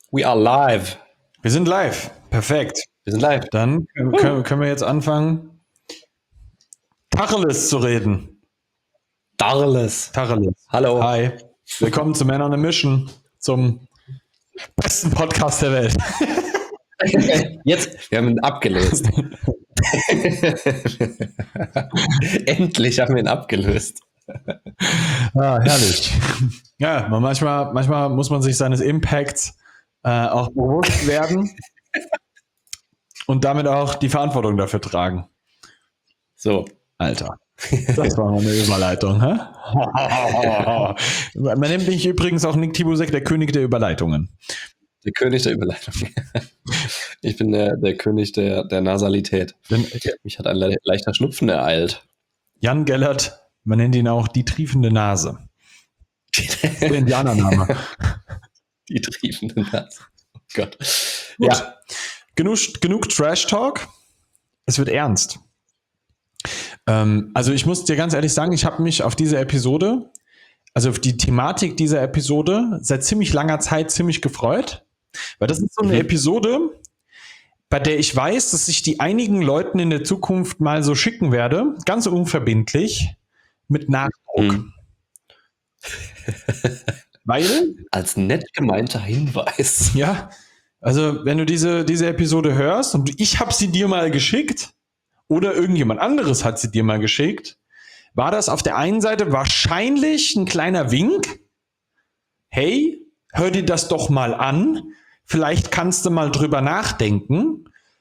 We are live. Wir sind live. Perfekt. Wir sind live. Dann können wir jetzt anfangen, Tacheles zu reden. Tacheles. Hallo. Hi. Willkommen zu Man on a Mission, zum besten Podcast der Welt. Jetzt, wir haben ihn abgelöst. Endlich haben wir ihn abgelöst. Ah, herrlich. Ja, manchmal muss man sich seines Impacts auch bewusst werden und damit auch die Verantwortung dafür tragen. So. Alter. Das war mal eine Überleitung, hä? Man nennt mich übrigens auch Nick Tibusek, der König der Überleitungen. Der König der Überleitung. Ich bin der König der Nasalität. Mich hat ein leichter Schnupfen ereilt. Jan Gellert, man nennt ihn auch die triefende Nase. Der Indianername. Die triefende Nase. Oh Gott. Gut. Ja. Genug Trash-Talk. Es wird ernst. Also ich muss dir ganz ehrlich sagen, ich habe mich auf diese Episode, also auf die Thematik dieser Episode, seit ziemlich langer Zeit ziemlich gefreut. Weil das ist so eine Episode, bei der ich weiß, dass ich die einigen Leuten in der Zukunft mal so schicken werde, ganz unverbindlich, mit Nachdruck. Weil? Als nett gemeinter Hinweis. Ja, also wenn du diese Episode hörst und ich habe sie dir mal geschickt oder irgendjemand anderes hat sie dir mal geschickt, war das auf der einen Seite wahrscheinlich ein kleiner Wink. Hey, hör dir das doch mal an. Vielleicht kannst du mal drüber nachdenken.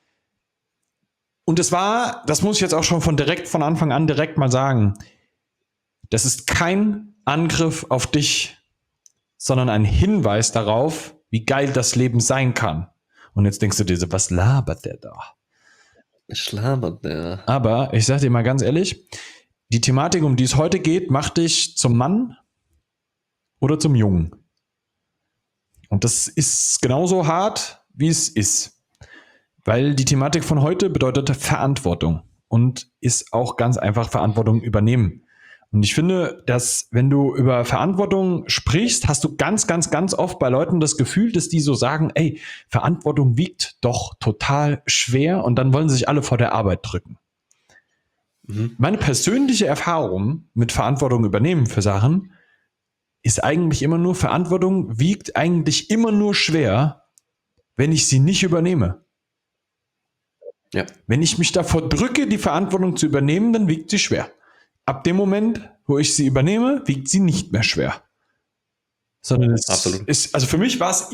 Und das muss ich jetzt auch schon von Anfang an direkt mal sagen, das ist kein Angriff auf dich, sondern ein Hinweis darauf, wie geil das Leben sein kann. Und jetzt denkst du dir so, was labert der da? Schlabert der. Aber ich sag dir mal ganz ehrlich, die Thematik, um die es heute geht, macht dich zum Mann oder zum Jungen. Und das ist genauso hart, wie es ist. Weil die Thematik von heute bedeutet Verantwortung und ist auch ganz einfach Verantwortung übernehmen. Und ich finde, dass wenn du über Verantwortung sprichst, hast du ganz, ganz, ganz oft bei Leuten das Gefühl, dass die so sagen, ey, Verantwortung wiegt doch total schwer und dann wollen sie sich alle vor der Arbeit drücken. Meine persönliche Erfahrung mit Verantwortung übernehmen für Sachen ist eigentlich immer nur, Verantwortung wiegt eigentlich immer nur schwer, wenn ich sie nicht übernehme. Ja. Wenn ich mich davor drücke, die Verantwortung zu übernehmen, dann wiegt sie schwer. Ab dem Moment, wo ich sie übernehme, wiegt sie nicht mehr schwer. Sondern es ist, also für mich war es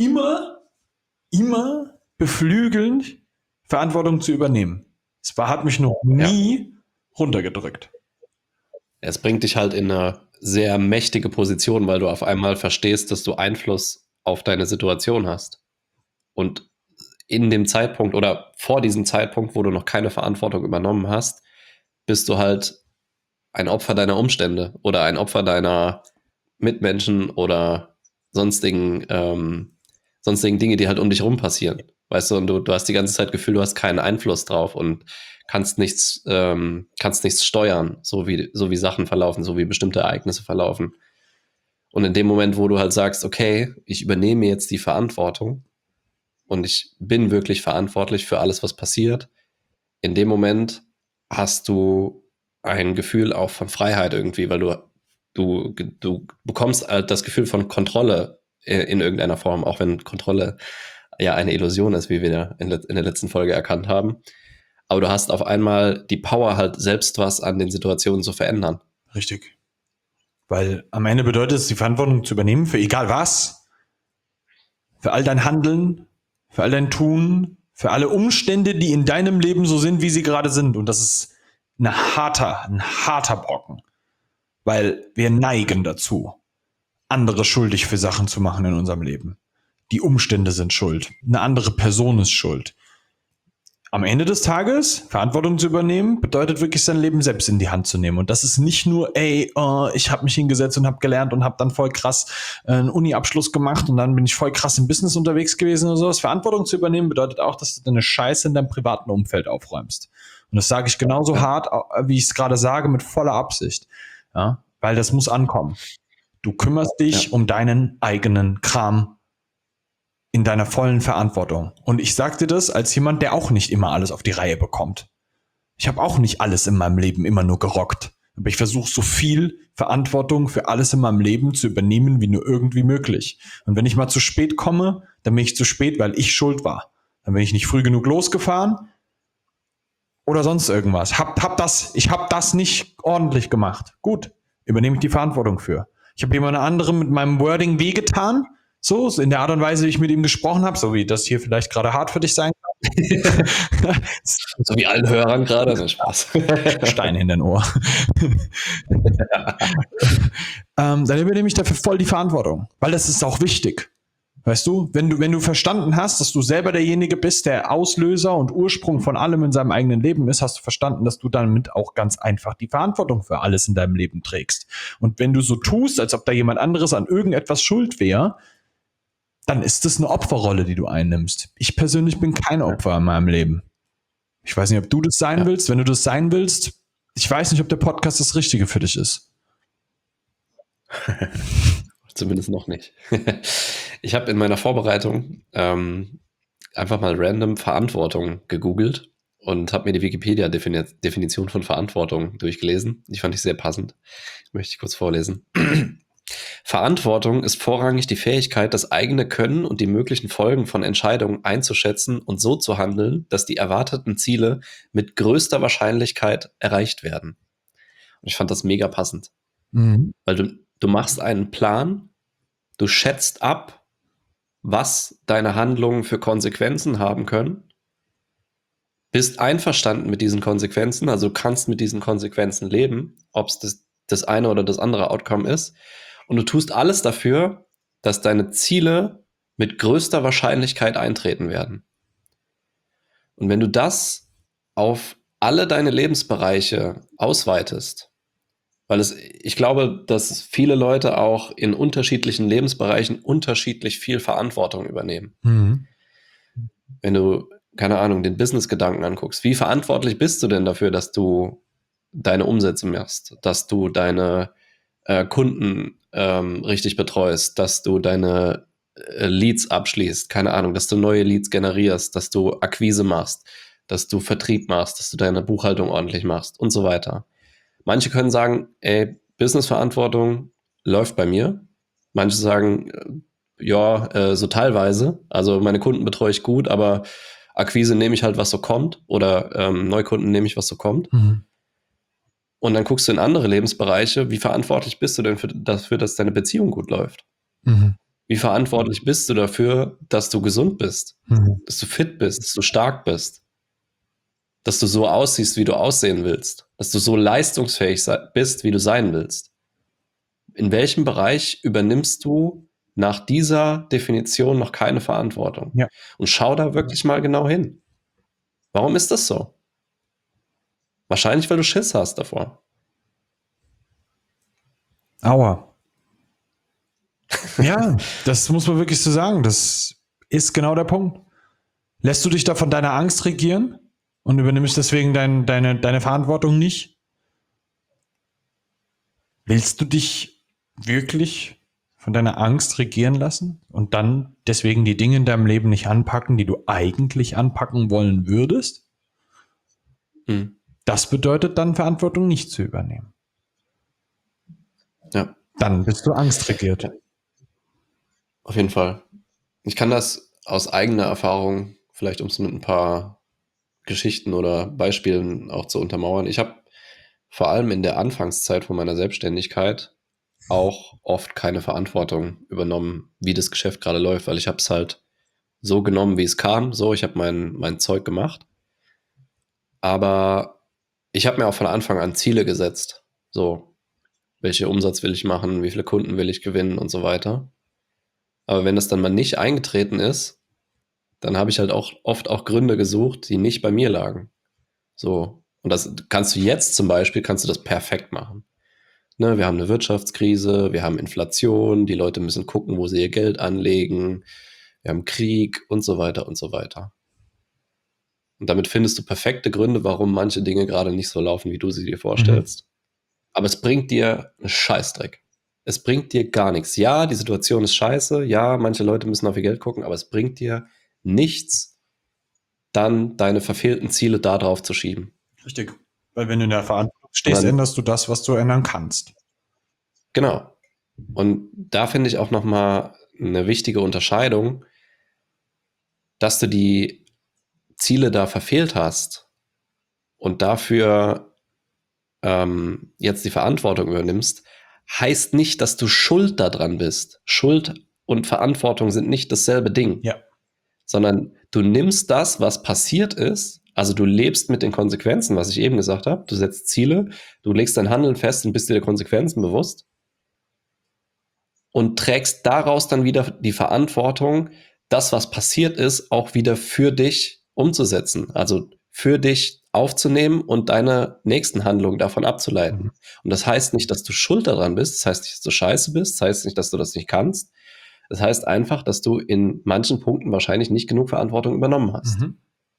immer beflügelnd, Verantwortung zu übernehmen. Es hat mich noch nie runtergedrückt. Es bringt dich halt in eine sehr mächtige Position, weil du auf einmal verstehst, dass du Einfluss auf deine Situation hast. Und in dem Zeitpunkt oder vor diesem Zeitpunkt, wo du noch keine Verantwortung übernommen hast, bist du halt ein Opfer deiner Umstände oder ein Opfer deiner Mitmenschen oder sonstigen Dinge, die halt um dich rum passieren. Weißt du, und du hast die ganze Zeit Gefühl, du hast keinen Einfluss drauf und kannst nichts steuern, so wie Sachen verlaufen, so wie bestimmte Ereignisse verlaufen. Und in dem Moment, wo du halt sagst, okay, ich übernehme jetzt die Verantwortung und ich bin wirklich verantwortlich für alles, was passiert, in dem Moment hast du ein Gefühl auch von Freiheit irgendwie, weil du bekommst halt das Gefühl von Kontrolle in irgendeiner Form, auch wenn Kontrolle ja eine Illusion ist, wie wir in der letzten Folge erkannt haben. Aber du hast auf einmal die Power, halt selbst was an den Situationen zu verändern. Richtig. Weil am Ende bedeutet es, die Verantwortung zu übernehmen für egal was. Für all dein Handeln, für all dein Tun, für alle Umstände, die in deinem Leben so sind, wie sie gerade sind. Und das ist ein harter Brocken. Weil wir neigen dazu, andere schuldig für Sachen zu machen in unserem Leben. Die Umstände sind schuld. Eine andere Person ist schuld. Am Ende des Tages Verantwortung zu übernehmen, bedeutet wirklich sein Leben selbst in die Hand zu nehmen. Und das ist nicht nur, ich habe mich hingesetzt und habe gelernt und habe dann voll krass einen Uni-Abschluss gemacht und dann bin ich voll krass im Business unterwegs gewesen oder sowas. Verantwortung zu übernehmen bedeutet auch, dass du deine Scheiße in deinem privaten Umfeld aufräumst. Und das sage ich genauso hart, wie ich es gerade sage, mit voller Absicht. Ja, weil das muss ankommen. Du kümmerst dich um deinen eigenen Kram. in deiner vollen Verantwortung. Und ich sag dir das als jemand, der auch nicht immer alles auf die Reihe bekommt. Ich habe auch nicht alles in meinem Leben immer nur gerockt. Aber ich versuche so viel Verantwortung für alles in meinem Leben zu übernehmen, wie nur irgendwie möglich. Und wenn ich mal zu spät komme, dann bin ich zu spät, weil ich schuld war. Dann bin ich nicht früh genug losgefahren oder sonst irgendwas. Ich hab das nicht ordentlich gemacht. Gut, übernehme ich die Verantwortung für. Ich habe jemand anderem mit meinem Wording wehgetan, so in der Art und Weise, wie ich mit ihm gesprochen habe, so wie das hier vielleicht gerade hart für dich sein kann. So wie allen Hörern gerade, ne, Spaß. Stein in den Ohr. Dann übernehme ich dafür voll die Verantwortung, weil das ist auch wichtig. Weißt du, wenn du verstanden hast, dass du selber derjenige bist, der Auslöser und Ursprung von allem in seinem eigenen Leben ist, hast du verstanden, dass du damit auch ganz einfach die Verantwortung für alles in deinem Leben trägst. Und wenn du so tust, als ob da jemand anderes an irgendetwas schuld wäre, dann ist das eine Opferrolle, die du einnimmst. Ich persönlich bin kein Opfer in meinem Leben. Ich weiß nicht, ob du das sein willst. Wenn du das sein willst, ich weiß nicht, ob der Podcast das Richtige für dich ist. Zumindest noch nicht. Ich habe in meiner Vorbereitung einfach mal random Verantwortung gegoogelt und habe mir die Wikipedia-Definition von Verantwortung durchgelesen. Die fand ich sehr passend. Möchte ich kurz vorlesen. Verantwortung ist vorrangig die Fähigkeit, das eigene Können und die möglichen Folgen von Entscheidungen einzuschätzen und so zu handeln, dass die erwarteten Ziele mit größter Wahrscheinlichkeit erreicht werden. Und ich fand das mega passend. Weil du machst einen Plan, du schätzt ab, was deine Handlungen für Konsequenzen haben können, bist einverstanden mit diesen Konsequenzen, also kannst mit diesen Konsequenzen leben, ob es das eine oder das andere Outcome ist. Und du tust alles dafür, dass deine Ziele mit größter Wahrscheinlichkeit eintreten werden. Und wenn du das auf alle deine Lebensbereiche ausweitest, weil ich glaube, dass viele Leute auch in unterschiedlichen Lebensbereichen unterschiedlich viel Verantwortung übernehmen. Wenn du, keine Ahnung, den Business-Gedanken anguckst, wie verantwortlich bist du denn dafür, dass du deine Umsätze machst, dass du deine Kunden richtig betreust, dass du deine Leads abschließt, keine Ahnung, dass du neue Leads generierst, dass du Akquise machst, dass du Vertrieb machst, dass du deine Buchhaltung ordentlich machst und so weiter. Manche können sagen, ey, Business-Verantwortung läuft bei mir. Manche sagen, so teilweise. Also meine Kunden betreue ich gut, aber Akquise nehme ich halt, was so kommt. Oder Neukunden nehme ich, was so kommt. Und dann guckst du in andere Lebensbereiche, wie verantwortlich bist du denn dafür, dass deine Beziehung gut läuft? Wie verantwortlich bist du dafür, dass du gesund bist, dass du fit bist, dass du stark bist, dass du so aussiehst, wie du aussehen willst, dass du so leistungsfähig bist, wie du sein willst? In welchem Bereich übernimmst du nach dieser Definition noch keine Verantwortung? Ja. Und schau da wirklich mal genau hin. Warum ist das so? Wahrscheinlich, weil du Schiss hast davor. Aua. Ja, das muss man wirklich so sagen. Das ist genau der Punkt. Lässt du dich da von deiner Angst regieren und übernimmst deswegen deine Verantwortung nicht? Willst du dich wirklich von deiner Angst regieren lassen und dann deswegen die Dinge in deinem Leben nicht anpacken, die du eigentlich anpacken wollen würdest? Das bedeutet dann, Verantwortung nicht zu übernehmen. Ja. Dann bist du angstregiert. Auf jeden Fall. Ich kann das aus eigener Erfahrung, vielleicht um es mit ein paar Geschichten oder Beispielen auch zu untermauern. Ich habe vor allem in der Anfangszeit von meiner Selbstständigkeit auch oft keine Verantwortung übernommen, wie das Geschäft gerade läuft, weil ich habe es halt so genommen, wie es kam. So, ich habe mein Zeug gemacht. Aber ich habe mir auch von Anfang an Ziele gesetzt. So, welchen Umsatz will ich machen, wie viele Kunden will ich gewinnen und so weiter. Aber wenn das dann mal nicht eingetreten ist, dann habe ich halt auch oft auch Gründe gesucht, die nicht bei mir lagen. So. Und das kannst du jetzt zum Beispiel, kannst du das perfekt machen. Ne, wir haben eine Wirtschaftskrise, wir haben Inflation, die Leute müssen gucken, wo sie ihr Geld anlegen, wir haben Krieg und so weiter und so weiter. Und damit findest du perfekte Gründe, warum manche Dinge gerade nicht so laufen, wie du sie dir vorstellst. Aber es bringt dir einen Scheißdreck. Es bringt dir gar nichts. Ja, die Situation ist scheiße. Ja, manche Leute müssen auf ihr Geld gucken, aber es bringt dir nichts, dann deine verfehlten Ziele da drauf zu schieben. Richtig. Weil wenn du in der Verantwortung stehst, Dann, änderst du das, was du ändern kannst. genau. Und da finde ich auch nochmal eine wichtige Unterscheidung, dass du die Ziele da verfehlt hast und dafür jetzt die Verantwortung übernimmst, heißt nicht, dass du schuld daran bist. Schuld und Verantwortung sind nicht dasselbe Ding. Ja. Sondern du nimmst das, was passiert ist, also du lebst mit den Konsequenzen, was ich eben gesagt habe, du setzt Ziele, du legst dein Handeln fest und bist dir der Konsequenzen bewusst und trägst daraus dann wieder die Verantwortung, das, was passiert ist, auch wieder für dich umzusetzen, also für dich aufzunehmen und deine nächsten Handlungen davon abzuleiten. Und das heißt nicht, dass du schuld daran bist, das heißt nicht, dass du scheiße bist, das heißt nicht, dass du das nicht kannst. Das heißt einfach, dass du in manchen Punkten wahrscheinlich nicht genug Verantwortung übernommen hast. Und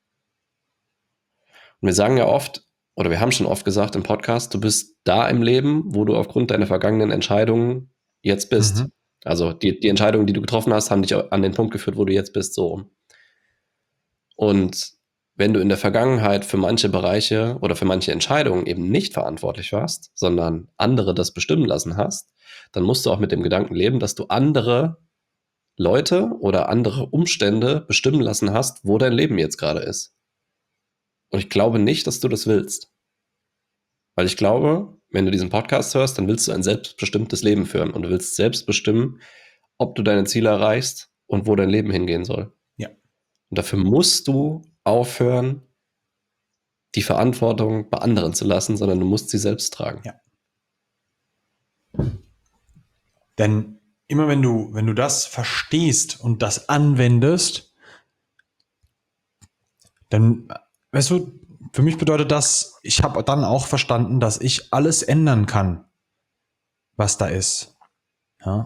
wir sagen ja oft, oder wir haben schon oft gesagt im Podcast, du bist da im Leben, wo du aufgrund deiner vergangenen Entscheidungen jetzt bist. Also die Entscheidungen, die du getroffen hast, haben dich an den Punkt geführt, wo du jetzt bist, so rum. Und wenn du in der Vergangenheit für manche Bereiche oder für manche Entscheidungen eben nicht verantwortlich warst, sondern andere das bestimmen lassen hast, dann musst du auch mit dem Gedanken leben, dass du andere Leute oder andere Umstände bestimmen lassen hast, wo dein Leben jetzt gerade ist. Und ich glaube nicht, dass du das willst. Weil ich glaube, wenn du diesen Podcast hörst, dann willst du ein selbstbestimmtes Leben führen und du willst selbst bestimmen, ob du deine Ziele erreichst und wo dein Leben hingehen soll. Ja. Und dafür musst du aufhören, die Verantwortung bei anderen zu lassen, sondern du musst sie selbst tragen. Ja. Denn immer wenn du das verstehst und das anwendest, dann, weißt du, für mich bedeutet das, ich habe dann auch verstanden, dass ich alles ändern kann, was da ist. Ja,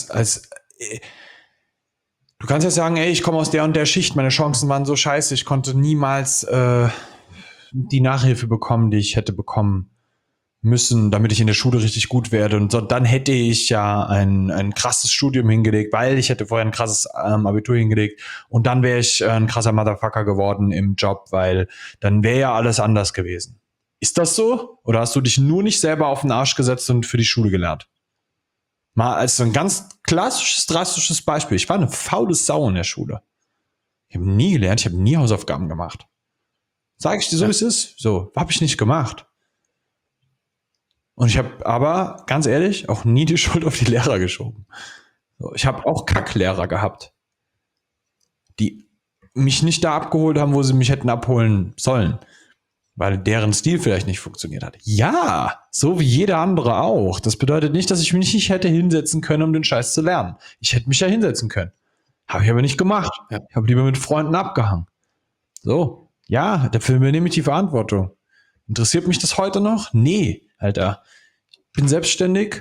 du kannst ja sagen, ey, ich komme aus der und der Schicht, meine Chancen waren so scheiße, ich konnte niemals die Nachhilfe bekommen, die ich hätte bekommen müssen, damit ich in der Schule richtig gut werde. Und so, dann hätte ich ja ein krasses Studium hingelegt, weil ich hätte vorher ein krasses Abitur hingelegt und dann wäre ich ein krasser Motherfucker geworden im Job, weil dann wäre ja alles anders gewesen. Ist das so? Oder hast du dich nur nicht selber auf den Arsch gesetzt und für die Schule gelernt? Mal als so ein ganz klassisches, drastisches Beispiel. Ich war eine faule Sau in der Schule. Ich habe nie gelernt, ich habe nie Hausaufgaben gemacht. Sag ich dir so, wie es ist? So, habe ich nicht gemacht. Und ich habe aber, ganz ehrlich, auch nie die Schuld auf die Lehrer geschoben. So, ich habe auch Kacklehrer gehabt, die mich nicht da abgeholt haben, wo sie mich hätten abholen sollen, weil deren Stil vielleicht nicht funktioniert hat. Ja, so wie jeder andere auch. Das bedeutet nicht, dass ich mich nicht hätte hinsetzen können, um den Scheiß zu lernen. Ich hätte mich ja hinsetzen können. Habe ich aber nicht gemacht. Ja. Ich habe lieber mit Freunden abgehangen. So, ja, dafür übernehme ich die Verantwortung. Interessiert mich das heute noch? Nee, Alter. Ich bin selbstständig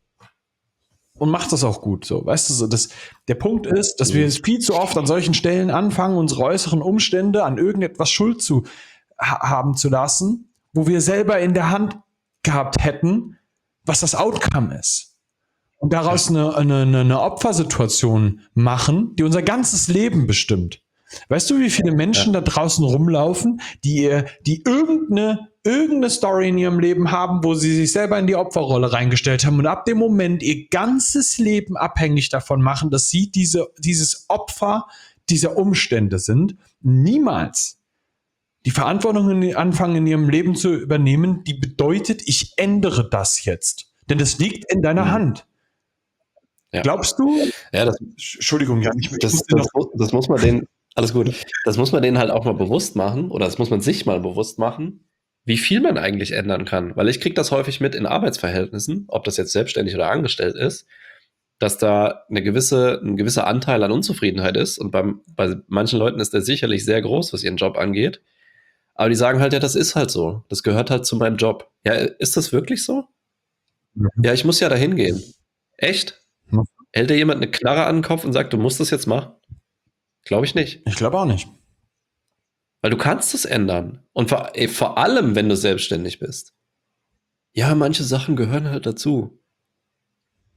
und mache das auch gut. So, weißt du, so, der Punkt ist, dass wir viel zu oft an solchen Stellen anfangen, unsere äußeren Umstände an irgendetwas Schuld zu haben zu lassen, wo wir selber in der Hand gehabt hätten, was das Outcome ist. Und daraus eine Opfersituation machen, die unser ganzes Leben bestimmt. Weißt du, wie viele Menschen da draußen rumlaufen, die irgendeine Story in ihrem Leben haben, wo sie sich selber in die Opferrolle reingestellt haben und ab dem Moment ihr ganzes Leben abhängig davon machen, dass sie dieses Opfer dieser Umstände sind, niemals die Verantwortung anfangen in ihrem Leben zu übernehmen, die bedeutet, ich ändere das jetzt. Denn das liegt in deiner Hand. Ja. Glaubst du? Ja, Entschuldigung, Jan, das muss man denen, alles gut, das muss man denen halt auch mal bewusst machen oder das muss man sich mal bewusst machen, wie viel man eigentlich ändern kann. Weil ich kriege das häufig mit in Arbeitsverhältnissen, ob das jetzt selbstständig oder angestellt ist, dass da ein gewisser Anteil an Unzufriedenheit ist und bei manchen Leuten ist der sicherlich sehr groß, was ihren Job angeht. Aber die sagen halt, ja, das ist halt so. Das gehört halt zu meinem Job. Ja, ist das wirklich so? Ja, ich muss ja dahin gehen. Echt? Hält dir jemand eine Knarre an den Kopf und sagt, du musst das jetzt machen? Glaube ich nicht. Ich glaube auch nicht. Weil du kannst es ändern. Und vor allem, wenn du selbstständig bist. Ja, manche Sachen gehören halt dazu.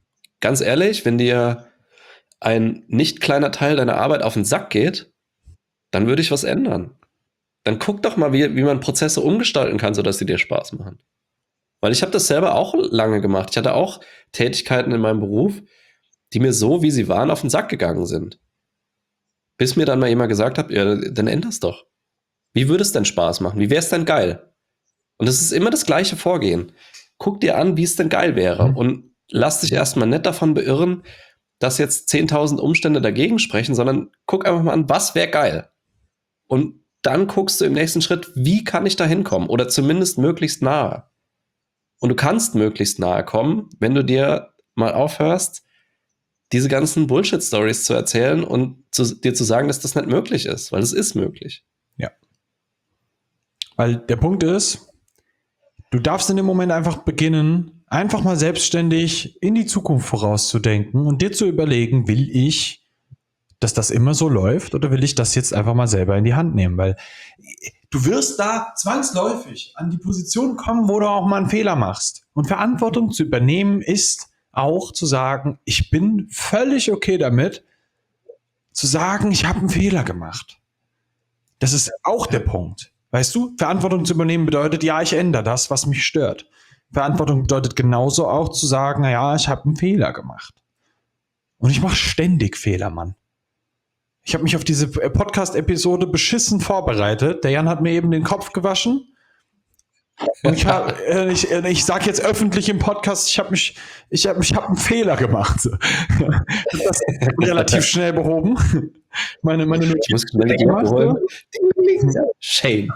ganz ehrlich, wenn dir ein nicht kleiner Teil deiner Arbeit auf den Sack geht, dann würde ich was ändern. Dann guck doch mal, wie man Prozesse umgestalten kann, sodass sie dir Spaß machen. Weil ich habe das selber auch lange gemacht. Ich hatte auch Tätigkeiten in meinem Beruf, die mir so, wie sie waren, auf den Sack gegangen sind. Bis mir dann mal jemand gesagt hat, ja, dann änder's doch. Wie würde es denn Spaß machen? Wie wäre es denn geil? Und es ist immer das gleiche Vorgehen. Guck dir an, wie es denn geil wäre. Und lass dich erstmal nicht davon beirren, dass jetzt 10.000 Umstände dagegen sprechen, sondern guck einfach mal an, was wäre geil. Und dann guckst du im nächsten Schritt, wie kann ich da hinkommen? Oder zumindest möglichst nahe. Und du kannst möglichst nahe kommen, wenn du dir mal aufhörst, diese ganzen Bullshit-Stories zu erzählen und dir zu sagen, dass das nicht möglich ist, weil es ist möglich. Ja. Weil der Punkt ist, du darfst in dem Moment einfach beginnen, einfach mal selbstständig in die Zukunft vorauszudenken und dir zu überlegen, will ich, dass das immer so läuft oder will ich das jetzt einfach mal selber in die Hand nehmen? Weil du wirst da zwangsläufig an die Position kommen, wo du auch mal einen Fehler machst. Und Verantwortung zu übernehmen ist auch zu sagen, ich bin völlig okay damit, zu sagen, ich habe einen Fehler gemacht. Das ist auch der Punkt. Weißt du, Verantwortung zu übernehmen bedeutet, ja, ich ändere das, was mich stört. Verantwortung bedeutet genauso auch zu sagen, naja, ich habe einen Fehler gemacht. Und ich mache ständig Fehler, Mann. Ich habe mich auf diese Podcast-Episode beschissen vorbereitet. Der Jan hat mir eben den Kopf gewaschen. Und ich sage jetzt öffentlich im Podcast, ich habe einen Fehler gemacht. Das ist relativ schnell behoben. Meine Ich muss schnell die Glocke holen. Shame.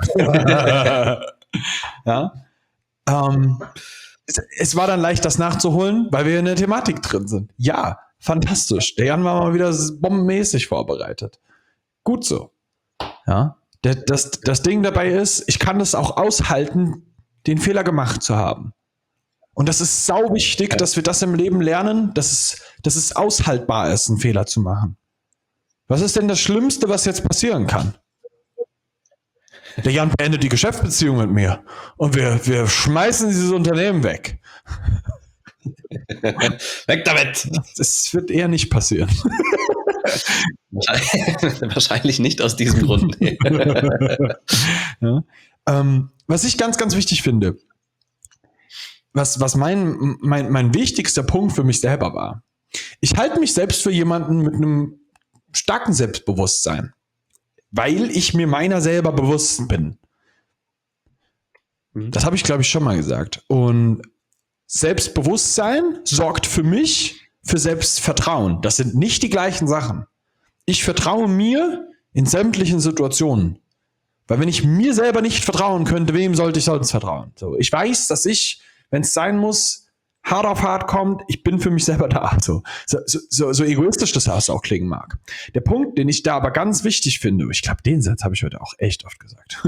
Ja. Es war dann leicht, das nachzuholen, weil wir in der Thematik drin sind. Ja, fantastisch. Der Jan war mal wieder bombenmäßig vorbereitet. Gut so. Ja. Das Ding dabei ist, ich kann es auch aushalten, den Fehler gemacht zu haben. Und das ist sau wichtig, dass wir das im Leben lernen, dass es aushaltbar ist, einen Fehler zu machen. Was ist denn das Schlimmste, was jetzt passieren kann? Der Jan beendet die Geschäftsbeziehung mit mir und wir schmeißen dieses Unternehmen weg. Weg damit! Das wird eher nicht passieren. Wahrscheinlich nicht aus diesem Grund. Ja. Was ich ganz, ganz wichtig finde, was mein wichtigster Punkt für mich selber war, ich halte mich selbst für jemanden mit einem starken Selbstbewusstsein, weil ich mir meiner selber bewusst bin. Das habe ich, glaube ich, schon mal gesagt. Und Selbstbewusstsein sorgt für mich für Selbstvertrauen. Das sind nicht die gleichen Sachen. Ich vertraue mir in sämtlichen Situationen. Weil wenn ich mir selber nicht vertrauen könnte, wem sollte ich sonst vertrauen? So, ich weiß, dass ich, wenn es sein muss, hart auf hart kommt, ich bin für mich selber da. So egoistisch das auch klingen mag. Der Punkt, den ich da aber ganz wichtig finde, ich glaube, den Satz habe ich heute auch echt oft gesagt.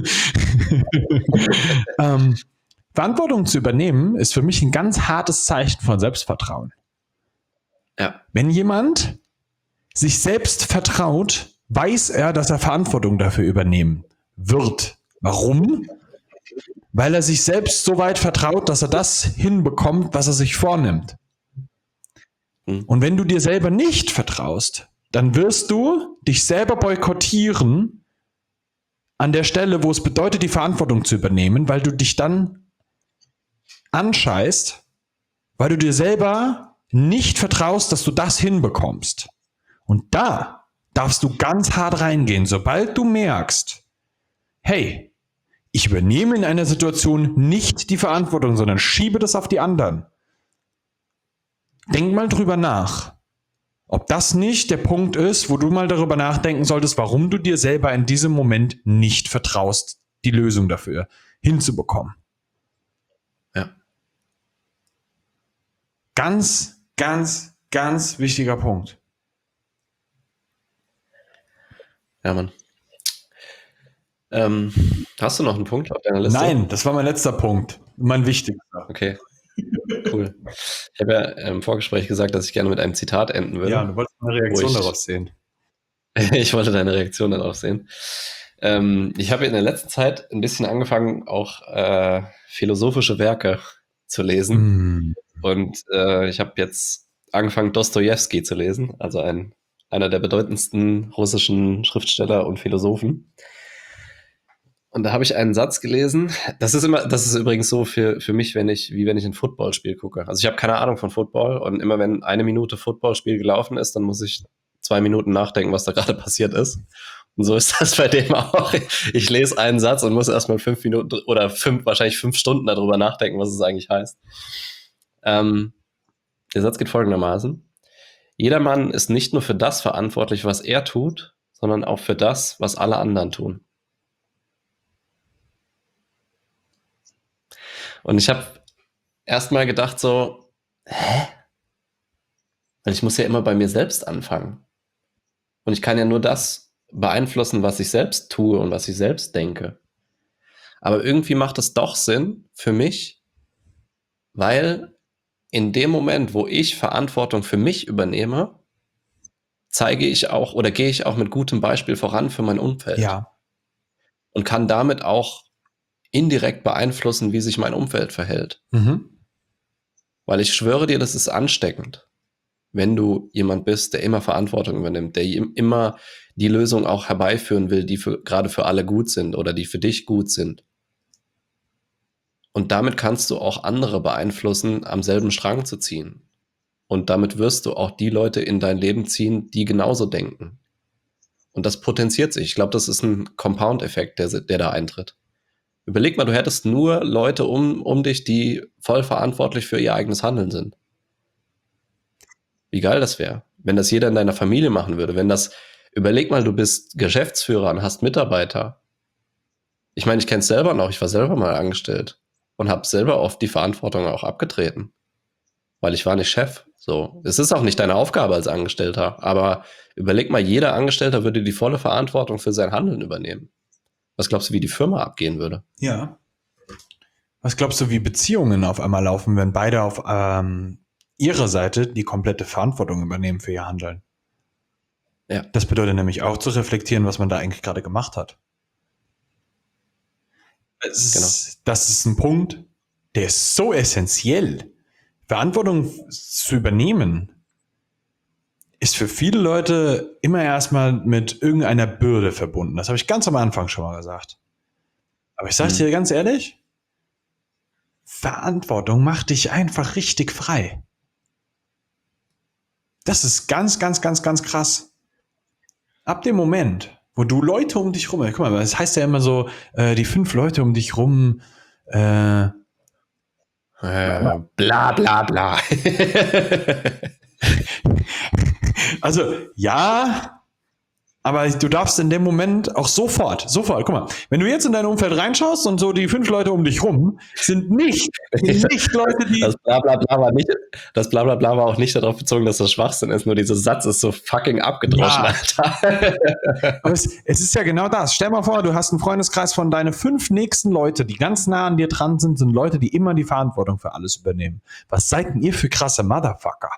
Verantwortung zu übernehmen, ist für mich ein ganz hartes Zeichen von Selbstvertrauen. Ja. Wenn jemand sich selbst vertraut, weiß er, dass er Verantwortung dafür übernehmen wird. Warum? Weil er sich selbst so weit vertraut, dass er das hinbekommt, was er sich vornimmt. Und wenn du dir selber nicht vertraust, dann wirst du dich selber boykottieren an der Stelle, wo es bedeutet, die Verantwortung zu übernehmen, weil du dich dann anscheißt, weil du dir selber nicht vertraust, dass du das hinbekommst. Und da darfst du ganz hart reingehen, sobald du merkst, hey, ich übernehme in einer Situation nicht die Verantwortung, sondern schiebe das auf die anderen. Denk mal drüber nach, ob das nicht der Punkt ist, wo du mal darüber nachdenken solltest, warum du dir selber in diesem Moment nicht vertraust, die Lösung dafür hinzubekommen. Ja. Ganz, ganz, ganz wichtiger Punkt. Ja, Mann. Hast du noch einen Punkt auf deiner Liste? Nein, das war mein letzter Punkt. Mein wichtigster. Okay, cool. Ich habe ja im Vorgespräch gesagt, dass ich gerne mit einem Zitat enden würde. Ja, du wolltest eine Reaktion darauf sehen. Ich wollte deine Reaktion darauf sehen. Ich habe in der letzten Zeit ein bisschen angefangen, auch philosophische Werke zu lesen. Und ich habe jetzt angefangen, Dostojewski zu lesen, also einer der bedeutendsten russischen Schriftsteller und Philosophen. Und da habe ich einen Satz gelesen. Das ist übrigens so für mich, wenn ich ein Footballspiel gucke. Also ich habe keine Ahnung von Football und immer wenn 1 Minute Footballspiel gelaufen ist, dann muss ich 2 Minuten nachdenken, was da gerade passiert ist. Und so ist das bei dem auch. Ich lese einen Satz und muss erstmal 5 Minuten oder wahrscheinlich 5 Stunden darüber nachdenken, was es eigentlich heißt. Der Satz geht folgendermaßen. Jeder Mann ist nicht nur für das verantwortlich, was er tut, sondern auch für das, was alle anderen tun. Und ich habe erst mal gedacht so, weil ich muss ja immer bei mir selbst anfangen. Und ich kann ja nur das beeinflussen, was ich selbst tue und was ich selbst denke. Aber irgendwie macht es doch Sinn für mich, weil in dem Moment, wo ich Verantwortung für mich übernehme, zeige ich auch oder gehe ich auch mit gutem Beispiel voran für mein Umfeld. Ja. Und kann damit auch indirekt beeinflussen, wie sich mein Umfeld verhält. Weil ich schwöre dir, das ist ansteckend, wenn du jemand bist, der immer Verantwortung übernimmt, der immer die Lösung auch herbeiführen will, die gerade für alle gut sind oder die für dich gut sind. Und damit kannst du auch andere beeinflussen, am selben Strang zu ziehen. Und damit wirst du auch die Leute in dein Leben ziehen, die genauso denken. Und das potenziert sich. Ich glaube, das ist ein Compound-Effekt, der da eintritt. Überleg mal, du hättest nur Leute um dich, die voll verantwortlich für ihr eigenes Handeln sind. Wie geil das wäre, wenn das jeder in deiner Familie machen würde. Überleg mal, du bist Geschäftsführer und hast Mitarbeiter. Ich meine, ich kenne es selber noch, ich war selber mal angestellt und habe selber oft die Verantwortung auch abgetreten, weil ich war nicht Chef. So, es ist auch nicht deine Aufgabe als Angestellter, aber überleg mal, jeder Angestellter würde die volle Verantwortung für sein Handeln übernehmen. Was glaubst du, wie die Firma abgehen würde? Ja. Was glaubst du, wie Beziehungen auf einmal laufen, wenn beide auf ihrer Seite die komplette Verantwortung übernehmen für ihr Handeln? Ja. Das bedeutet nämlich auch zu reflektieren, was man da eigentlich gerade gemacht hat. Das ist ein Punkt, der ist so essentiell. Verantwortung zu übernehmen ist für viele Leute immer erstmal mit irgendeiner Bürde verbunden. Das habe ich ganz am Anfang schon mal gesagt. Aber ich sage dir ganz ehrlich, Verantwortung macht dich einfach richtig frei. Das ist ganz, ganz, ganz, ganz krass. Ab dem Moment, wo du Leute um dich rum, guck mal, das heißt ja immer so, die 5 Leute um dich rum, bla bla bla. Also, ja, aber du darfst in dem Moment auch sofort, guck mal, wenn du jetzt in dein Umfeld reinschaust und so die 5 Leute um dich rum sind nicht Leute, die... Das Blablabla war auch nicht darauf bezogen, dass das Schwachsinn ist, nur dieser Satz ist so fucking abgedroschen, Ja. Alter. Aber es ist ja genau das. Stell mal vor, du hast einen Freundeskreis von deine 5 nächsten Leute, die ganz nah an dir dran sind Leute, die immer die Verantwortung für alles übernehmen. Was seid denn ihr für krasse Motherfucker?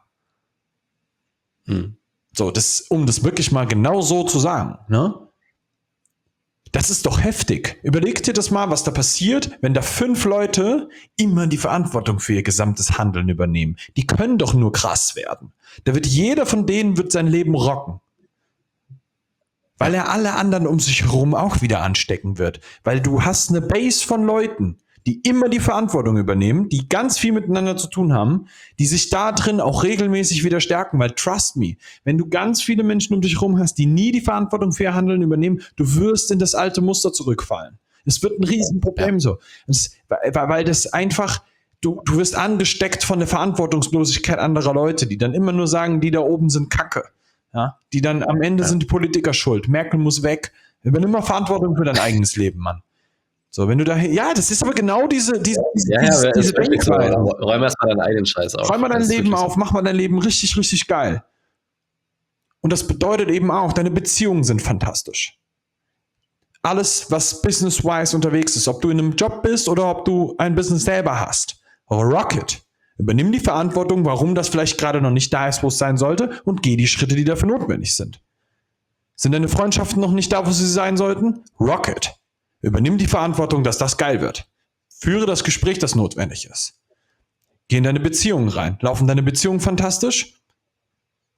So, um das wirklich mal genau so zu sagen, ne? Das ist doch heftig. Überleg dir das mal, was da passiert, wenn da 5 Leute immer die Verantwortung für ihr gesamtes Handeln übernehmen. Die können doch nur krass werden. Jeder von denen wird sein Leben rocken. Weil er alle anderen um sich herum auch wieder anstecken wird. Weil du hast eine Base von Leuten, die immer die Verantwortung übernehmen, die ganz viel miteinander zu tun haben, die sich da drin auch regelmäßig wieder stärken, weil trust me, wenn du ganz viele Menschen um dich herum hast, die nie die Verantwortung für ihr Handeln übernehmen, du wirst in das alte Muster zurückfallen. Es wird ein Riesenproblem so. Weil das einfach, du wirst angesteckt von der Verantwortungslosigkeit anderer Leute, die dann immer nur sagen, die da oben sind Kacke. Ja? Die dann am Ende sind die Politiker schuld. Merkel muss weg. Übernimm mal Verantwortung für dein eigenes Leben, Mann. So, wenn du da, ja, das ist aber genau diese Denkweise. Räum erstmal deinen eigenen Scheiß auf. Räum mal dein Leben auf, mach mal dein Leben richtig, richtig geil. Und das bedeutet eben auch, deine Beziehungen sind fantastisch. Alles, was business-wise unterwegs ist, ob du in einem Job bist oder ob du ein Business selber hast. Rock it. Übernimm die Verantwortung, warum das vielleicht gerade noch nicht da ist, wo es sein sollte, und geh die Schritte, die dafür notwendig sind. Sind deine Freundschaften noch nicht da, wo sie sein sollten? Rock it. Übernimm die Verantwortung, dass das geil wird. Führe das Gespräch, das notwendig ist. Geh in deine Beziehungen rein. Laufen deine Beziehungen fantastisch?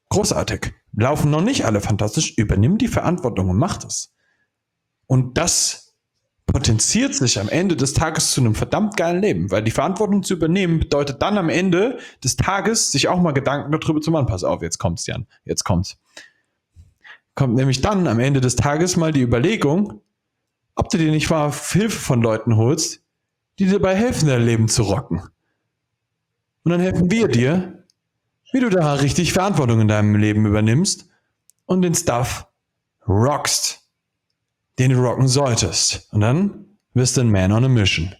Großartig. Laufen noch nicht alle fantastisch. Übernimm die Verantwortung und mach das. Und das potenziert sich am Ende des Tages zu einem verdammt geilen Leben, weil die Verantwortung zu übernehmen bedeutet dann am Ende des Tages sich auch mal Gedanken darüber zu machen. Pass auf, jetzt kommt's, Jan. Jetzt kommt's. Kommt nämlich dann am Ende des Tages mal die Überlegung, ob du dir nicht mal Hilfe von Leuten holst, die dir dabei helfen, dein Leben zu rocken. Und dann helfen wir dir, wie du da richtig Verantwortung in deinem Leben übernimmst und den Stuff rockst, den du rocken solltest. Und dann wirst du ein Man on a Mission.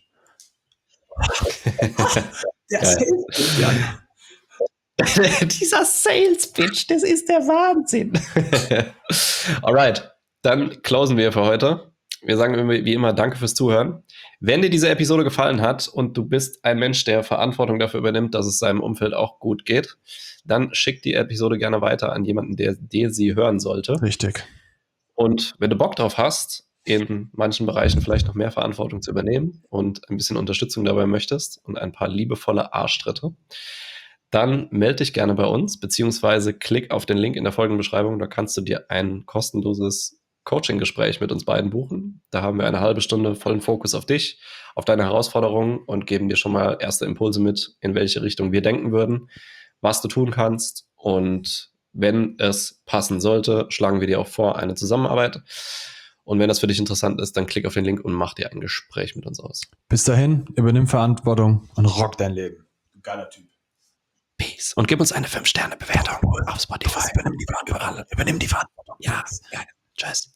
Dieser Sales-Pitch, das ist der Wahnsinn. Alright, dann closen wir für heute. Wir sagen wie immer Danke fürs Zuhören. Wenn dir diese Episode gefallen hat und du bist ein Mensch, der Verantwortung dafür übernimmt, dass es seinem Umfeld auch gut geht, dann schick die Episode gerne weiter an jemanden, der sie hören sollte. Richtig. Und wenn du Bock drauf hast, in manchen Bereichen vielleicht noch mehr Verantwortung zu übernehmen und ein bisschen Unterstützung dabei möchtest und ein paar liebevolle Arschtritte, dann melde dich gerne bei uns, beziehungsweise klick auf den Link in der Folgenbeschreibung. Da kannst du dir ein kostenloses Coaching-Gespräch mit uns beiden buchen. Da haben wir eine halbe Stunde vollen Fokus auf dich, auf deine Herausforderungen und geben dir schon mal erste Impulse mit, in welche Richtung wir denken würden, was du tun kannst. Und wenn es passen sollte, schlagen wir dir auch vor, eine Zusammenarbeit. Und wenn das für dich interessant ist, dann klick auf den Link und mach dir ein Gespräch mit uns aus. Bis dahin, übernimm Verantwortung und rock dein Leben. Du geiler Typ. Peace. Und gib uns eine 5-Sterne-Bewertung auf Spotify. Übernimm die Verantwortung. Ja, tschüss.